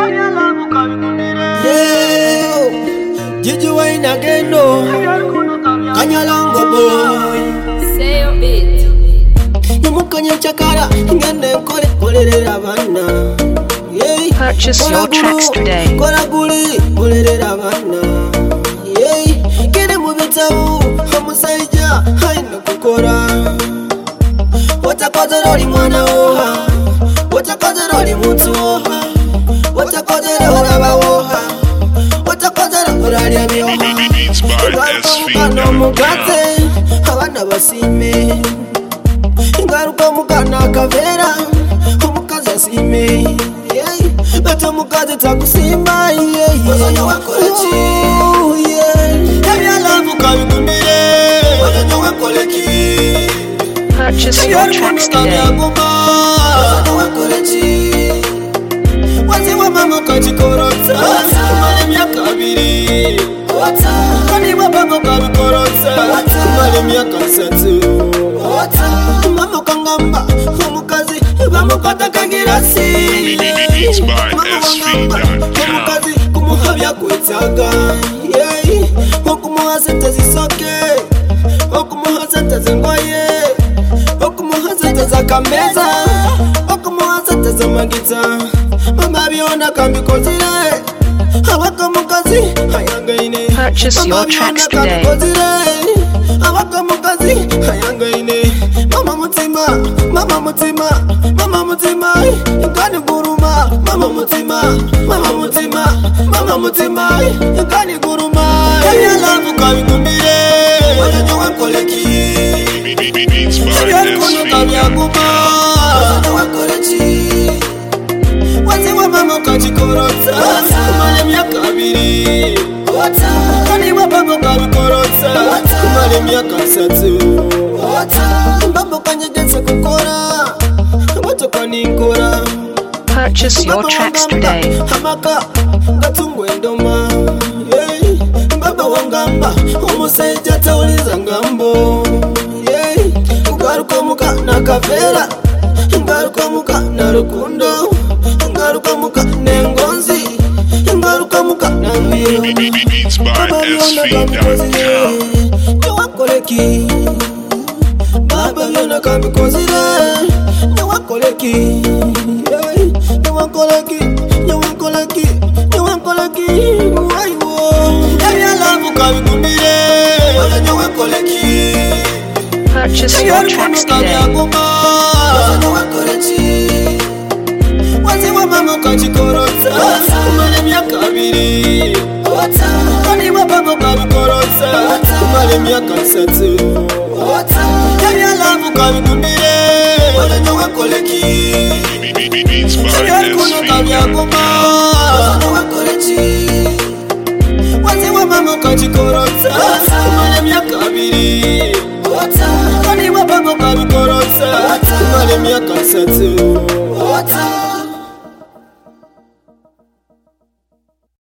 Gigi Wine again, no. Kanyalongo boy. Say your bit. Numukanya chakara, ngende kore kolera bana. Purchase your tracks today. Kora guli kolera bana. Kene mu bitabu, hamusaija haina kukora. Watakozera oli mwana oha, watakozera oli muntu oha, watakozera olaba oha, watakozera olali amyoha. Ingaruka mugate, abana basime. Ingaruka mugana akavera, omukazi asime. Beto mukazi takusima. Wazanya wakole ki? Ebyalavu kabigumire. Wazanya wakole ki? Purchase your tracks today. Waziwa mama kachikorotsa kumale myaka abiri. Kani wababa kabikorotsa kumale myaka 3. Mama kangamba omukazi bamukata kagirasi. Omukazi kumuhabya kwetaga. Okumuha sente zisoke, okumuha sente zengoye, okumuha sente za kameza, okumuha sente za magita. Mama byona kambikozire, abaka mukazi ayangaine. Purchase your tracks today. Abaka mukazi ayangaine. Mama mutima, mama mutima, mama mutima, ngani guruma. Mama mutima, mama mutima, mama mutima, ngani guruma. Ebyalavu kabigumire, wazanya wakole ki? Ebyakono kabyaguma, wazanya wakole ki? Waziwa mama kachikorotsa kumale myaka abiri. Kani wababa kabikorotsa kumale myaka 3. Mbambo kanyegetse kukora, motoka ninkora. Purchase your tracks today. Hamaka gatungwe ndoma. Mbaba wangamba umusaija tauliza ngambo. Ngaruka muka na kavera, ngaruka muka na rukundo, ngaruka muka nengonzi, ngaruka muka na mbiro. Baba yona kambikozire, nyawakole ki? Baba yona kambikozire, nyawakole ki? Nyawakole ki? Nyawakole ki? Nyawakole ki? Waiwo ebyalavu kabigumire, wazanya nyawakole ki? Purchase your tracks today. Waziwa mama kachikorotsa kumale myaka abiri. Kani wababa kabikorotsa kumale myaka 3. Ebyalavu kabigumire, wazanya wakole ki? Ebyakono kabyaguma, wazanya wakole ki? Waziwa mama kachikorotsa kumale myaka abiri. Kani wababa kabikorotsa kumale myaka 3.